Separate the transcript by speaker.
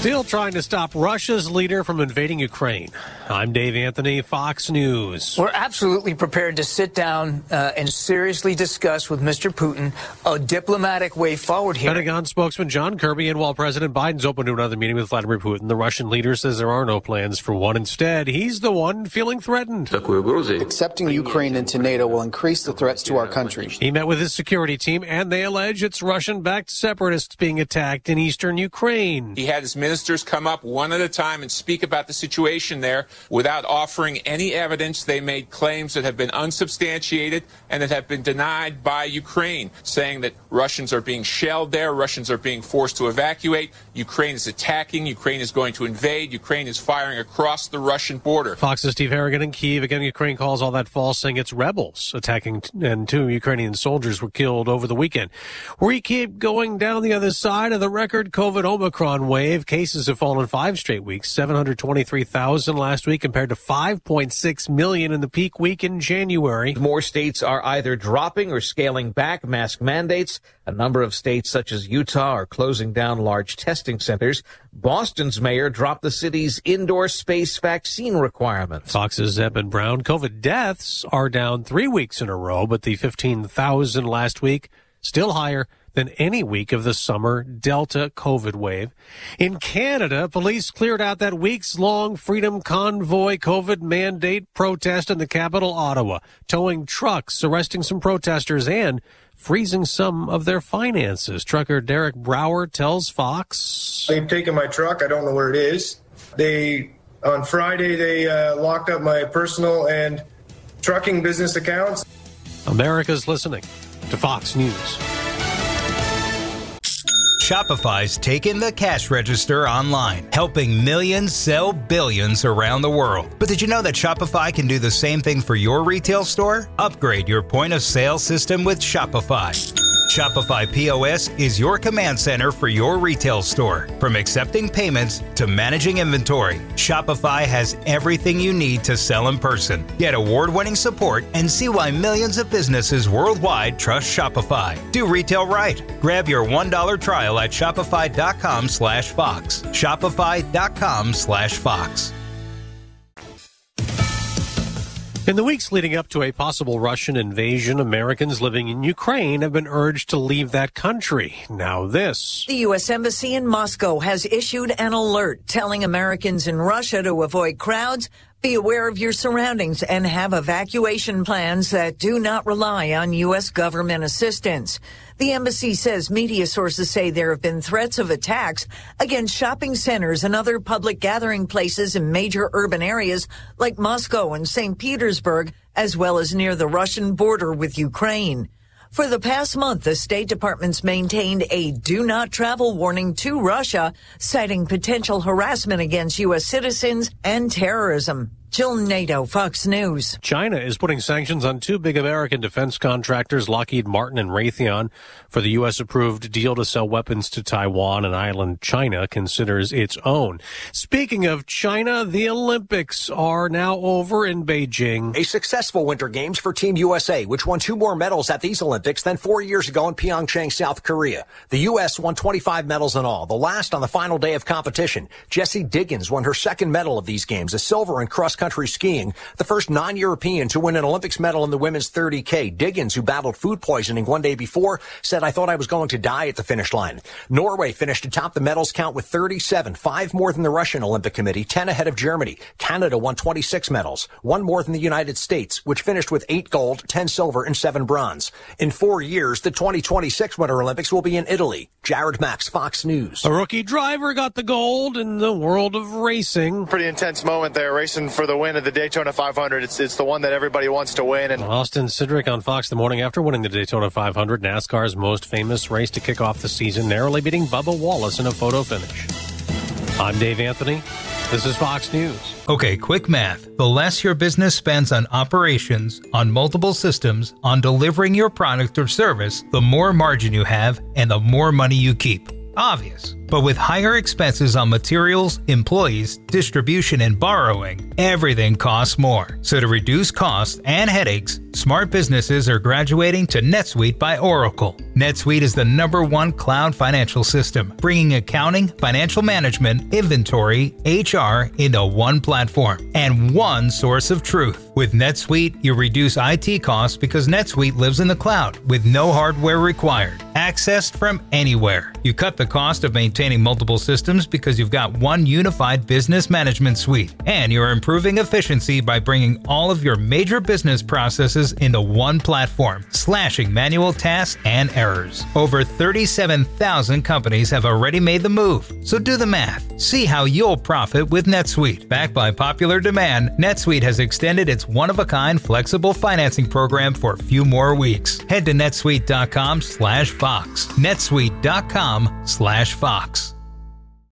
Speaker 1: Still trying to stop Russia's leader from invading Ukraine. I'm Dave Anthony, Fox News.
Speaker 2: We're absolutely prepared to sit down and seriously discuss with Mr. Putin a diplomatic way forward here.
Speaker 1: Pentagon spokesman John Kirby, and while President Biden's open to another meeting with Vladimir Putin, the Russian leader says there are no plans for one. Instead, he's the one feeling threatened.
Speaker 3: Accepting Ukraine into NATO will increase the threats to our country.
Speaker 1: He met with his security team, and they allege it's Russian-backed separatists being attacked in eastern Ukraine.
Speaker 4: He had his ministers come up one at a time and speak about the situation there without offering any evidence. They made claims that have been unsubstantiated and that have been denied by Ukraine, saying that Russians are being shelled there, Russians are being forced to evacuate, Ukraine is attacking, Ukraine is going to invade, Ukraine is firing across the Russian border.
Speaker 1: Fox's Steve Harrigan in Kyiv. Again, Ukraine calls all that false, saying it's rebels attacking, and 2 Ukrainian soldiers were killed over the weekend. We keep going down the other side of the record COVID Omicron wave. Cases have fallen 5 straight weeks, 723,000 last week compared to 5.6 million in the peak week in January.
Speaker 5: More states are either dropping or scaling back mask mandates. A number of states, such as Utah, are closing down large testing centers. Boston's mayor dropped the city's indoor space vaccine requirements.
Speaker 1: Fox's Eben Brown. COVID deaths are down 3 weeks in a row, but the 15,000 last week still higher than any week of the summer Delta COVID wave. In Canada, police cleared out that weeks-long Freedom Convoy COVID mandate protest in the capital, Ottawa, towing trucks, arresting some protesters, and freezing some of their finances. Trucker Derek Brower tells Fox,
Speaker 6: "They've taken my truck. I don't know where it is. On Friday, they locked up my personal and trucking business accounts."
Speaker 1: America's listening to Fox News.
Speaker 7: Shopify's taken the cash register online, helping millions sell billions around the world. But did you know that Shopify can do the same thing for your retail store? Upgrade your point of sale system with Shopify. Shopify POS is your command center for your retail store. From accepting payments to managing inventory, Shopify has everything you need to sell in person. Get award-winning support and see why millions of businesses worldwide trust Shopify. Do retail right. Grab your $1 trial at shopify.com/Fox. Shopify.com/Fox.
Speaker 1: In the weeks leading up to a possible Russian invasion, Americans living in Ukraine have been urged to leave that country. Now this.
Speaker 8: The U.S. Embassy in Moscow has issued an alert telling Americans in Russia to avoid crowds, be aware of your surroundings, and have evacuation plans that do not rely on U.S. government assistance. The embassy says media sources say there have been threats of attacks against shopping centers and other public gathering places in major urban areas like Moscow and St. Petersburg, as well as near the Russian border with Ukraine. For the past month, the State Department's maintained a do not travel warning to Russia, citing potential harassment against U.S. citizens and terrorism. Jill Nato, Fox News.
Speaker 1: China is putting sanctions on 2 big American defense contractors, Lockheed Martin and Raytheon, for the U.S.-approved deal to sell weapons to Taiwan, an island China considers its own. Speaking of China, the Olympics are now over in Beijing.
Speaker 9: A successful Winter Games for Team USA, which won 2 more medals at these Olympics than 4 years ago in Pyeongchang, South Korea. The U.S. won 25 medals in all, the last on the final day of competition. Jessie Diggins won her 2nd medal of these games, a silver in cross-country skiing, the first non-European to win an Olympics medal in the women's 30K. Diggins, who battled food poisoning one day before, said, "I thought I was going to die at the finish line." Norway finished atop the medals count with 37, 5 more than the Russian Olympic Committee, 10 ahead of Germany. Canada won 26 medals, 1 more than the United States, which finished with 8 gold, 10 silver, and 7 bronze. In 4 years, the 2026 Winter Olympics will be in Italy. Jared Max, Fox News.
Speaker 1: A rookie driver got the gold in the world of racing.
Speaker 6: Pretty intense moment there, racing for the win of the Daytona 500. It's the one that everybody wants to win. And
Speaker 1: Austin Cindric on Fox the morning after winning the Daytona 500, NASCAR's most famous race to kick off the season, narrowly beating Bubba Wallace in a photo finish. I'm Dave Anthony. This is Fox News.
Speaker 7: Okay, quick math. The less your business spends on operations, on multiple systems, on delivering your product or service, the more margin you have and the more money you keep. Obvious. But with higher expenses on materials, employees, distribution, and borrowing, everything costs more. So to reduce costs and headaches, smart businesses are graduating to NetSuite by Oracle. NetSuite is the #1 cloud financial system, bringing accounting, financial management, inventory, HR into one platform and one source of truth. With NetSuite, you reduce IT costs because NetSuite lives in the cloud with no hardware required, accessed from anywhere. You cut the cost of maintaining multiple systems because you've got one unified business management suite, and you're improving efficiency by bringing all of your major business processes into one platform, slashing manual tasks and errors. Over 37,000 companies have already made the move, so do the math. See how you'll profit with NetSuite. Backed by popular demand, NetSuite has extended its one-of-a-kind flexible financing program for a few more weeks. Head to netsuite.com/Fox. netsuite.com/Fox.